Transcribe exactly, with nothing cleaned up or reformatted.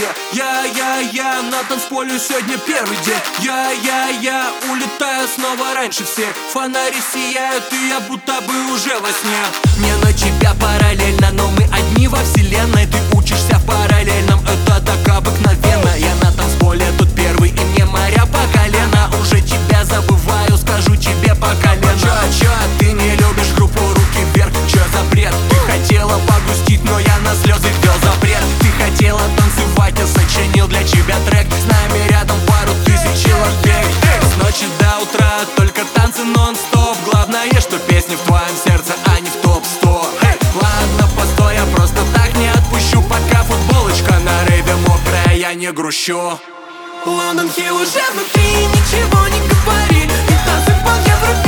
где? Я, я, я на танцполе сегодня первый день. Я, я, я улетаю снова раньше всех. Фонари сияют, и я будто бы уже во сне. Мне на тебя параллельно, но мы одни во вселенной. Ты учишься в параллельном, это так обыкновенно. Я на танцполе тут первый, и мне моря по колено. Уже тебя забываю, скажу тебе по колено. Чё, чё, ты не любишь группу «Руки вверх»? Чё за бред? Ты хотела погрустить, но я на слезы ввел запрет. Ты хотела танцевать, я сочинил для тебя трек. С нами рядом пару тысяч человек. С ночи до утра только танцы нон-стоп. Главное, что песни в твоем сердце, а не в топ сто. Ладно, постой, я просто так не отпущу, пока футболочка на рейве мокрая, я не грущу. Лондон Хилл уже внутри, ничего не говори. И танцевал я в руке.